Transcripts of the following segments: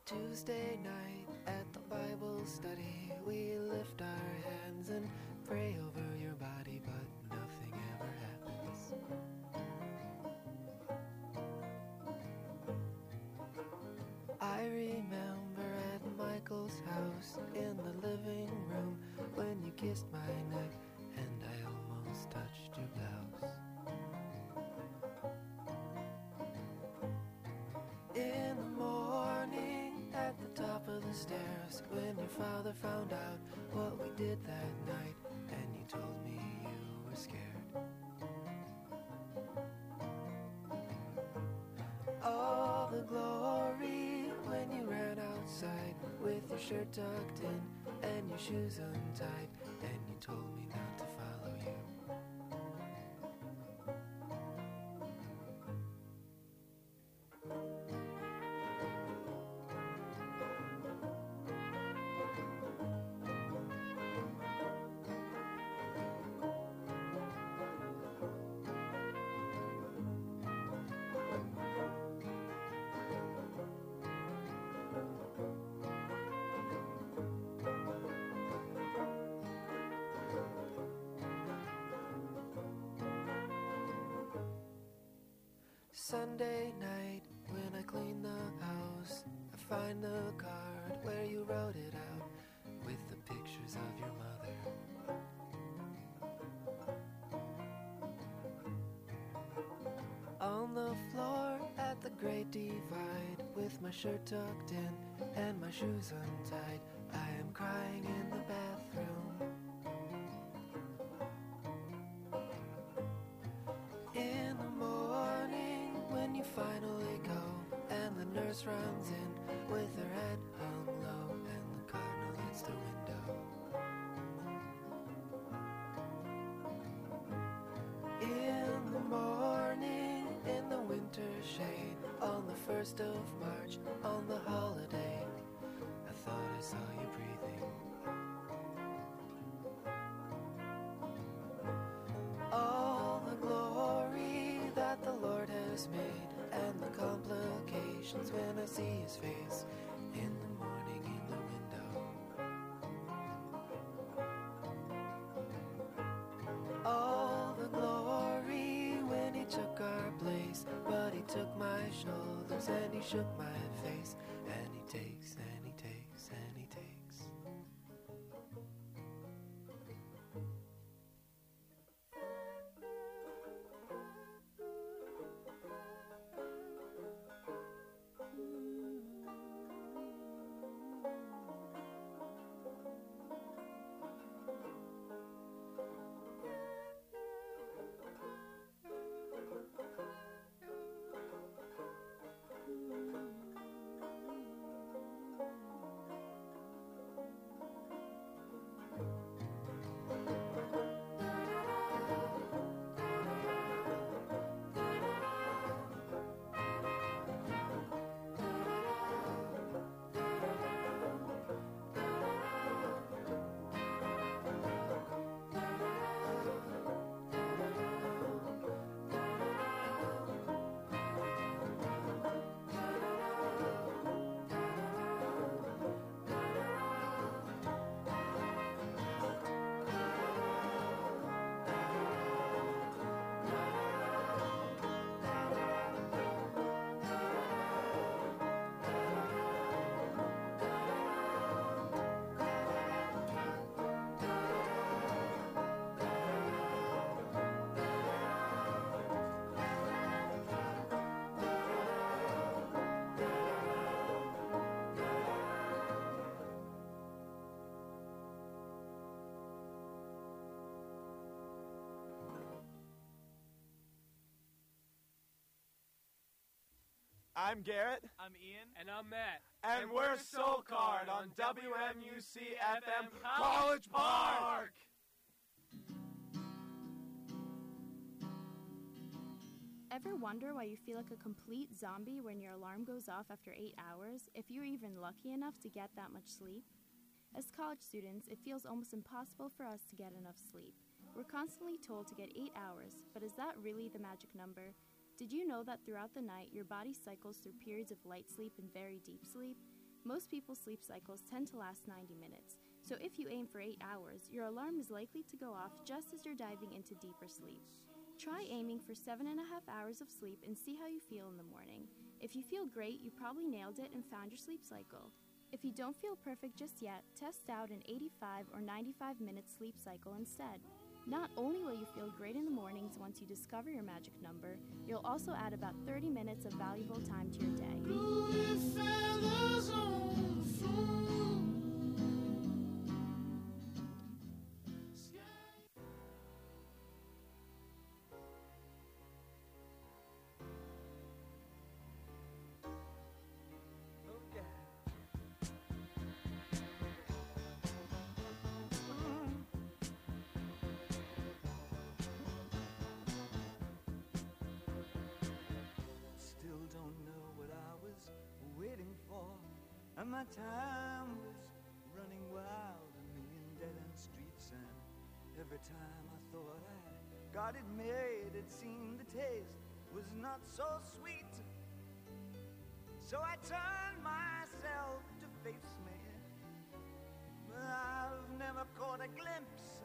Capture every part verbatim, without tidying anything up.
Tuesday night at the Bible study, we lift our hands and pray over your body, but nothing ever happens. I remember at Michael's house in the living room when you kissed my neck and I almost touched your blouse. In the morning at the top of the stairs when your father found out what we did that night and you told me you were scared. All the glory when you ran outside with your shirt tucked in and your shoes untied and you told me not to follow you. Sunday night when I clean the house, I find the card where you wrote it out with the pictures of your mother. On the floor at the Great Divide with my shirt tucked in and my shoes untied, I am crying in the bathroom. In the morning when you finally go and the nurse runs in with her head hung low and the cardinal hits the window. In the morning in the winter shade on the first of March on the holiday, I thought I saw you breathing. All the glory that the Lord has made and the complications when I see his face in the morning in the window. All the glory when he took our place, but he took my shoulders and he shook my face, and he takes and he takes and he takes. I'm Garrett. I'm Ian. And I'm Matt. And, and we're Soul Card on W M U C F M College Park! Ever wonder why you feel like a complete zombie when your alarm goes off after eight hours, if you're even lucky enough to get that much sleep? As college students, it feels almost impossible for us to get enough sleep. We're constantly told to get eight hours, but is that really the magic number? Did you know that throughout the night, your body cycles through periods of light sleep and very deep sleep? Most people's sleep cycles tend to last ninety minutes, so if you aim for eight hours, your alarm is likely to go off just as you're diving into deeper sleep. Try aiming for seven and a half hours of sleep and see how you feel in the morning. If you feel great, you probably nailed it and found your sleep cycle. If you don't feel perfect just yet, test out an eighty-five or ninety-five minute sleep cycle instead. Not only will you feel great in the mornings once you discover your magic number, you'll also add about thirty minutes of valuable time to your day. Blue feathers on the floor. And my time was running wild, a million dead-end streets, and every time I thought I got it made, it seemed the taste was not so sweet. So I turned myself to face me, but I've never caught a glimpse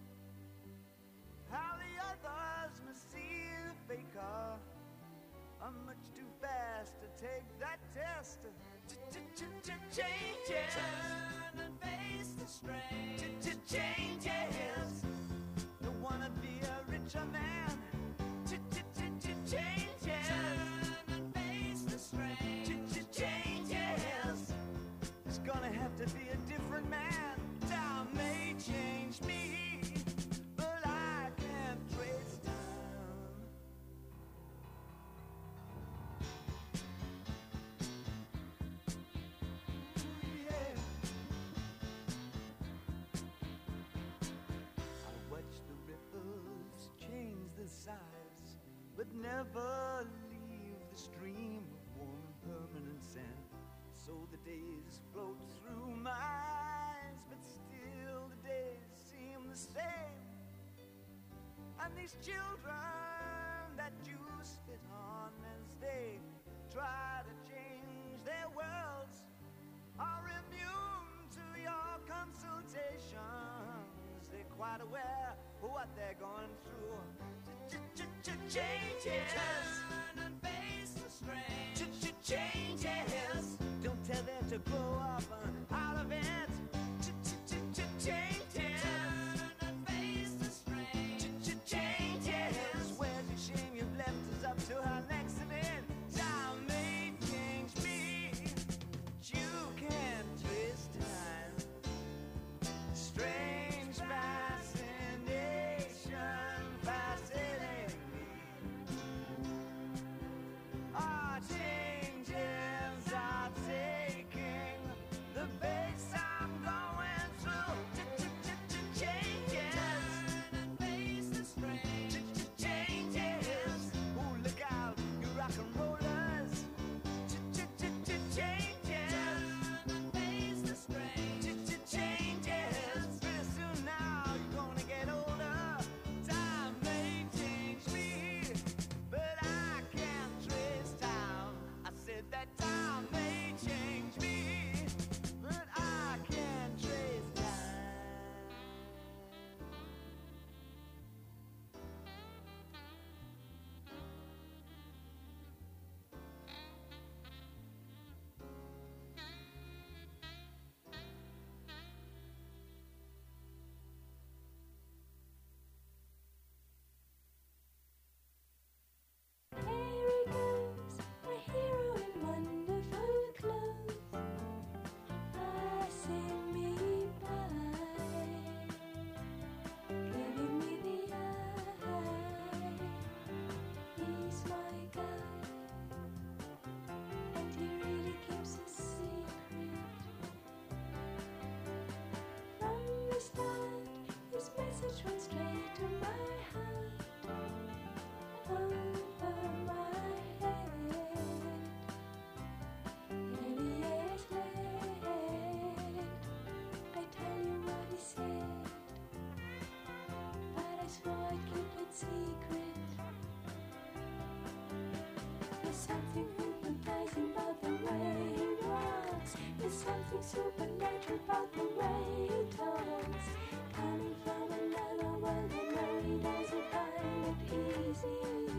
how the others must see the faker. I'm much too fast to take that test. Changes. Turn and face the strain. Changes. Don't wanna be a richer man. Changes. Turn and face the strain. Changes. It's gonna have to be a different man. Time may change me, but I can't trace time. Size, but never leave the stream of warm permanent sand. So the days float through my eyes, but still the days seem the same. And these children that you spit on as they try to change their worlds are immune to your consultations. They're quite aware of what they're going through. Changes. Turn and face the strain. Changes. Don't tell them to grow up out of it. Changes. Turn and face the strain. Changes. Where's the shame you've left us up to our next event? Time may change me, but you can't twist time. Strange fascination. Changes are taking the pace I'm going through. Changes. Turn and face the strain. Changes. Oh, look out, you rock and rollers. Changes. Turn and face the strain. Changes. Pretty soon now you're gonna get older. Time may change me, but I can't trace time. I said that time may change me, but I can't trace time. Here he goes, a hero in wonderful clothes, passing me by, giving me the eye. He's my guy, and he really keeps a secret. From the start, his message went straight to my heart. Over my head, many years late, I tell you what he said, but I swore I'd keep it secret. There's something hypnotizing about the way he walks. There's something supernatural about the way he talks. Coming from another world, I know he doesn't find it easy.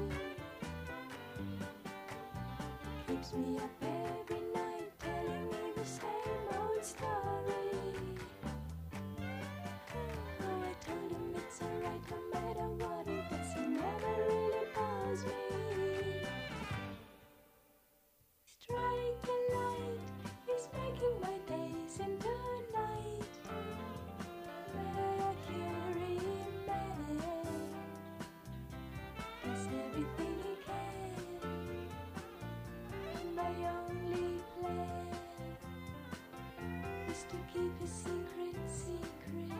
Keeps me up every night, telling me the same old story. Oh, I told him it's alright no matter what he does, he never really bothers me. Strike a light, he's making my days into night. Mercury man does everything he can. My only plan is to keep his secret secret.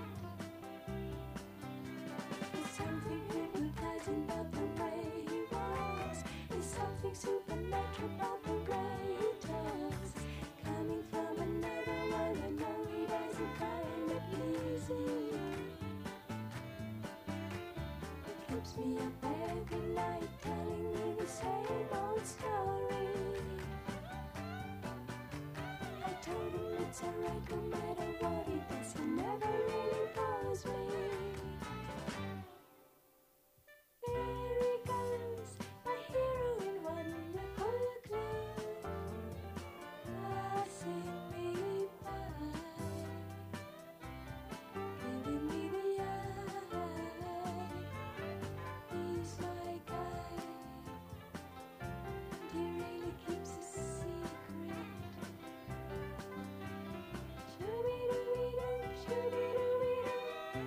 There's something hypnotizing about the way he walks. There's something supernatural about the way he talks. Coming from another world, I know he doesn't find it easy. It keeps me up every night, telling me the same old story. I told him it's alright no matter what he does, he never really bothers me. There he goes, my hero in wonderful clothes, passing me by, giving me the eye. He's my guy, and he really keeps a secret. Shoo-be-doo-be-doo, shoo-be-doo-be-doo,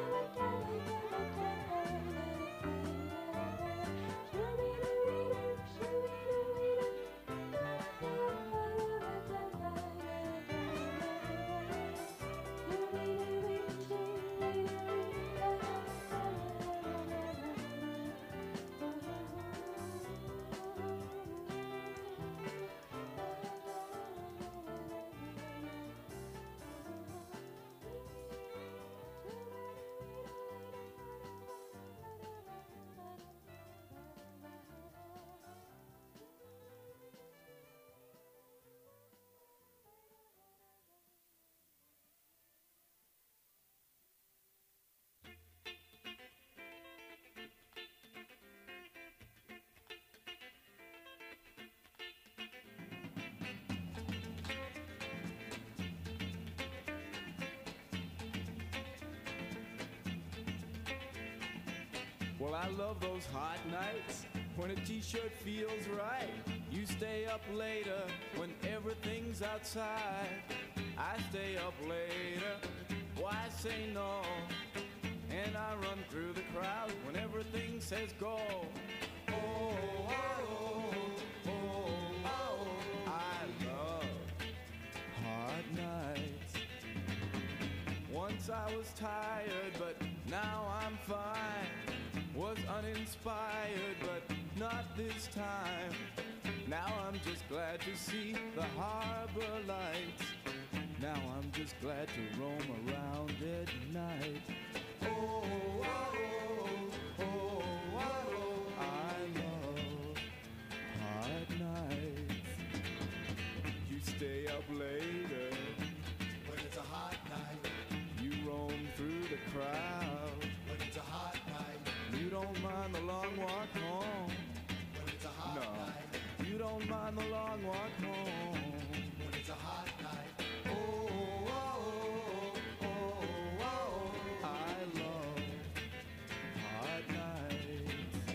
Well, I love those hot nights when a t-shirt feels right. You stay up later when everything's outside. I stay up later, why say no? And I run through the crowd when everything says go. Oh, oh, oh, oh, oh, I love hot nights. Once I was tired, but now I'm fine. Was uninspired, but not this time. Now I'm just glad to see the harbor lights. Now I'm just glad to roam around at night. Oh, oh, oh, oh, oh, oh, I love hot nights. You stay up later When it's a hot night, you roam through the crowd. when it's a hot night, You don't mind the long walk home. when it's a hot No, night, you don't mind the long walk home. when it's a hot night. Oh, oh, oh, oh, oh, I love hot nights.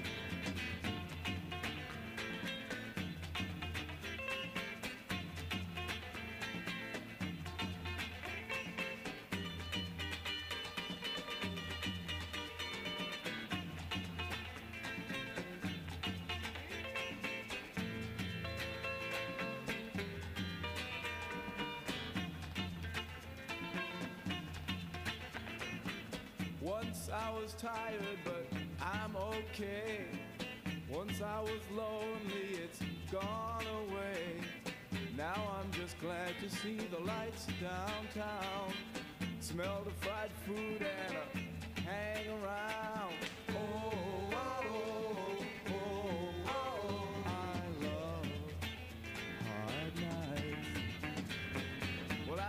Once I was tired, but I'm okay. Once I was lonely, it's gone away. Now I'm just glad to see the lights downtown, smell the fried food and uh, hang around. Oh, oh, oh, oh, oh, I love hard nights. Well,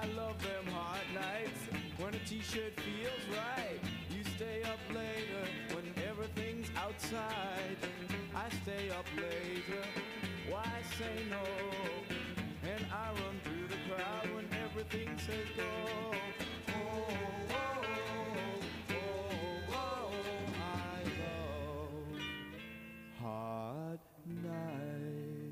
t-shirt feels right. You stay up later when everything's outside. I stay up later, why say no? And I run through the crowd when everything says go. Oh, oh, oh, oh, oh, I love hot nights.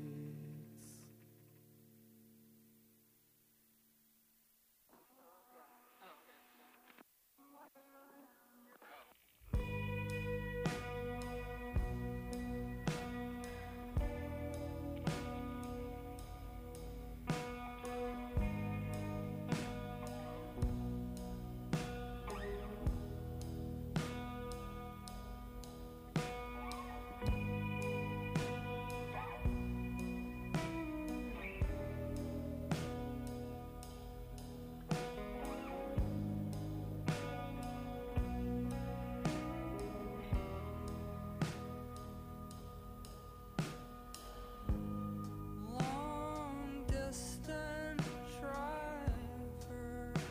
Long distance driver,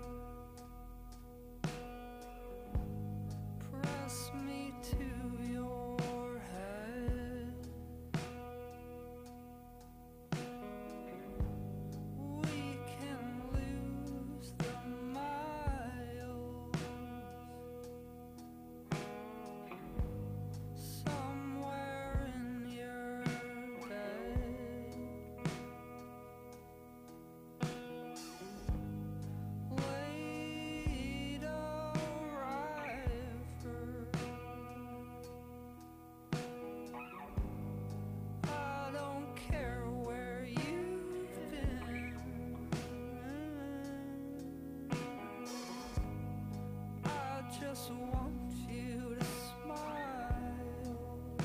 press me to your head. We can lose the miles somewhere in your bed. Late arriver, I don't care where you've been. I just want you to smile,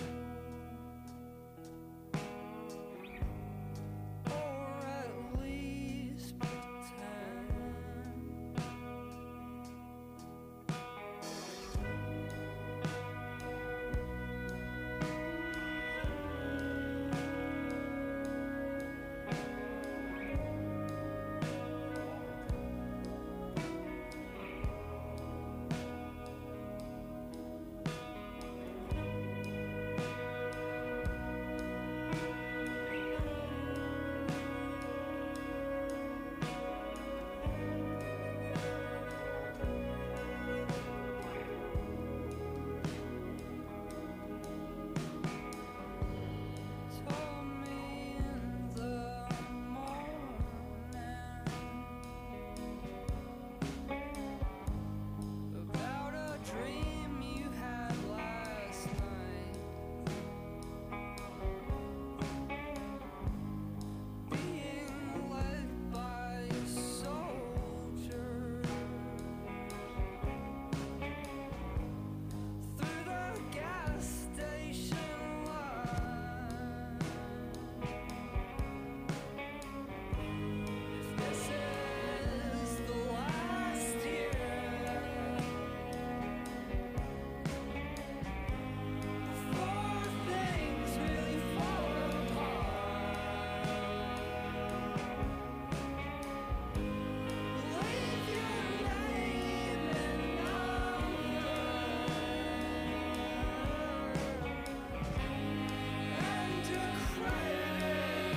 or at least pretend. Told me in the morning about a dream you had last night, being led by a soldier through the gas station line. If this is the last year before things really fall apart, leave your name and number and a credit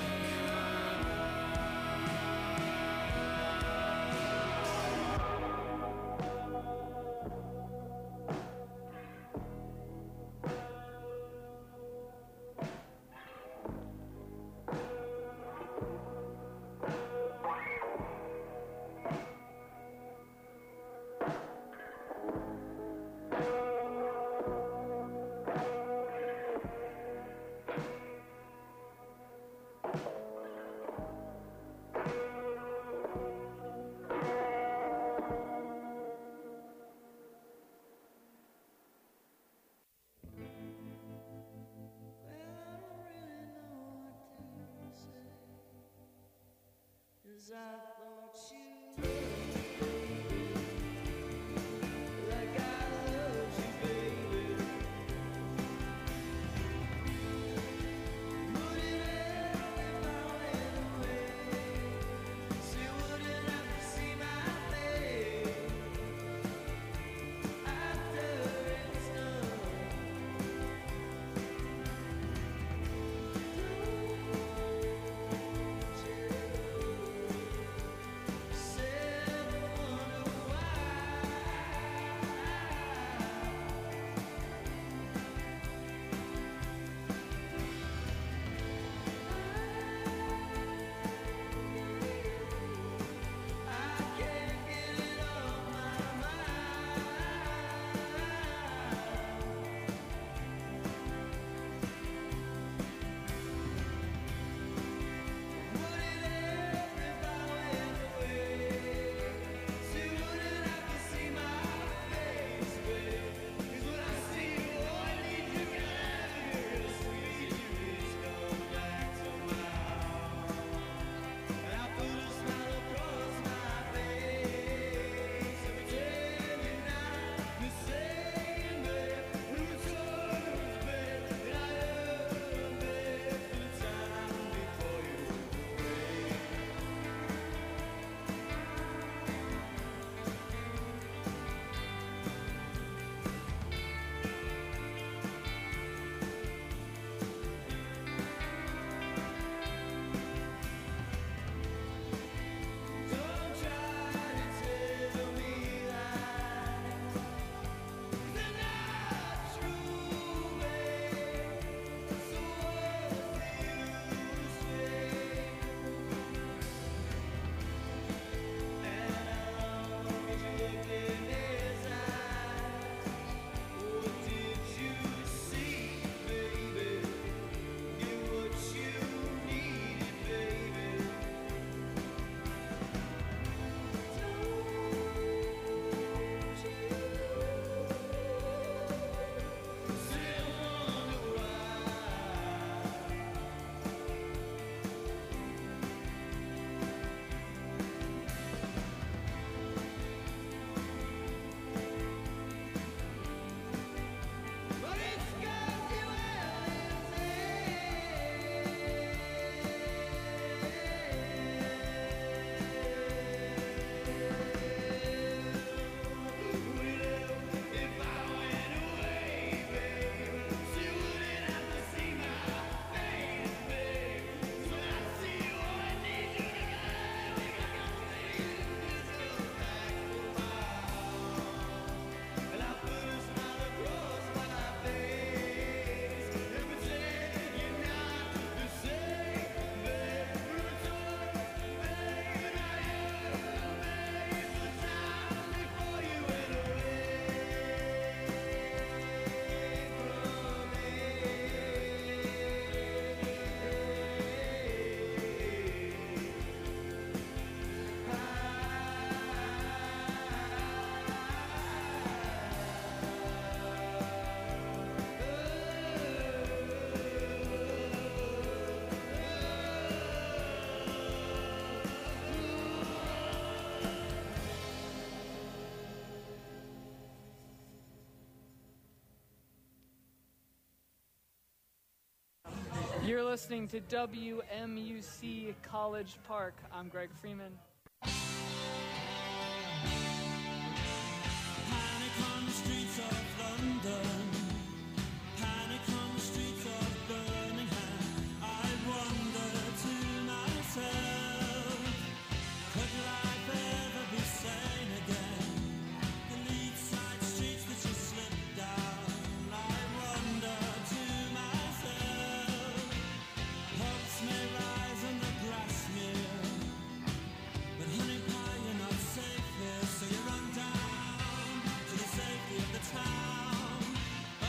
Cause I thought you like I loved you, baby. Wouldn't help if I went away. So you wouldn't have to see my face. You're listening to W M U C College Park. I'm Greg Freeman. Panic on the streets of London. Panic on the streets of Birmingham. I wonder to myself, could life ever be sane again? The lead side streets that you slip down. I wonder to myself, hopes may rise and the grass smear, but honey pie, you're not safe here, so you run down to the safety of the town.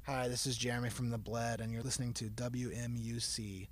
Hi, this is Jeremy from The Bled, and you're listening to W M U C.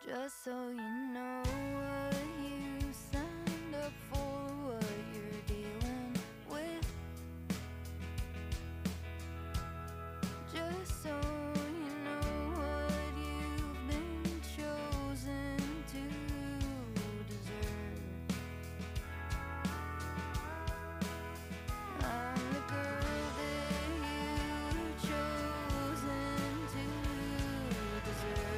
Just so you know what you signed up for, what you're dealing with. Just so you know what you've been chosen to deserve. I'm the girl that you've chosen to deserve.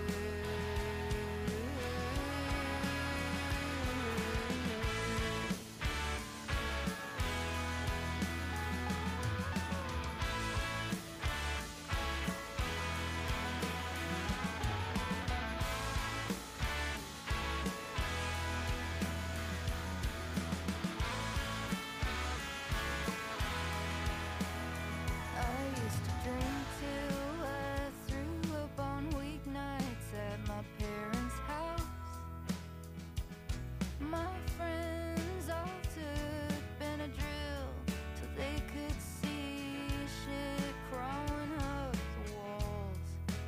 I used to drink till I threw up on weeknights at my parents' house. My friends all took Benadryl till they could see shit crawling up the walls.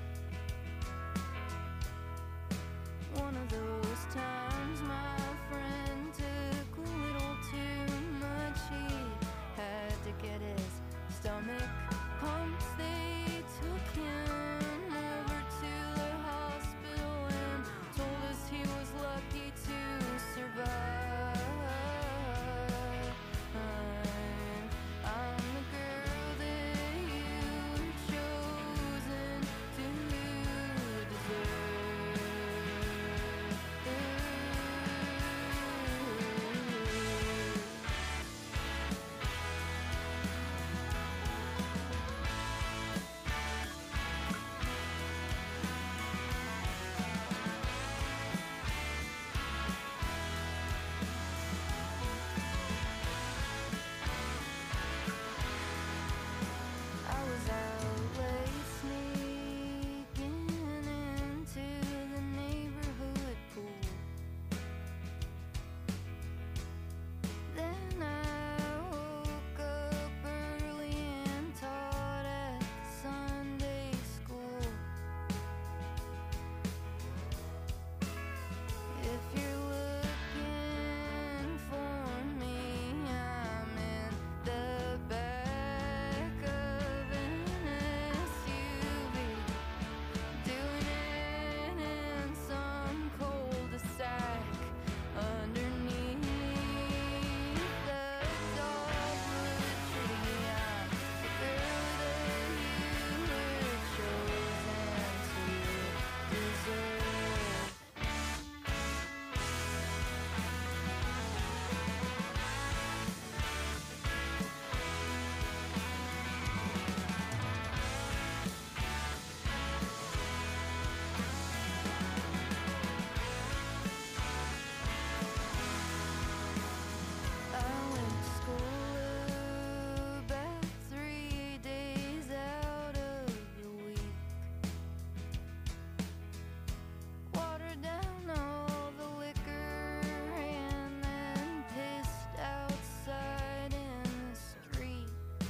One of those times my friend took a little too much. He had to get his stomach pumps. They took him over to the hospital and told us he was lucky to survive. I'm the girl that you've chosen to deserve. I was out late sneaking into the neighborhood pool. Then I woke up early and taught at the Sunday school. If you're looking for me, I'm in the back of an S U V, doing it in some cul-de-sac underneath the dogwood tree. I'm the girl that you were chosen to deserve. I went to school about three days out of the week. Watered down all the liquor and then pissed outside in the street.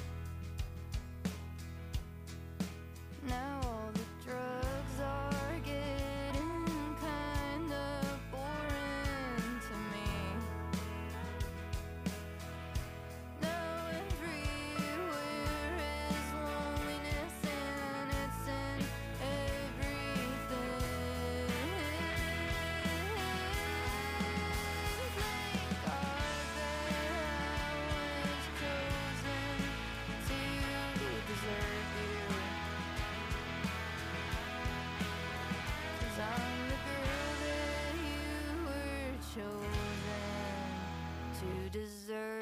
Now all the drugs are getting kinda boring to me. Now everywhere is loneliness and it's in everything. Thank God that I was chosen to deserve you. 'Cause I'm the girl that you were chosen to deserve.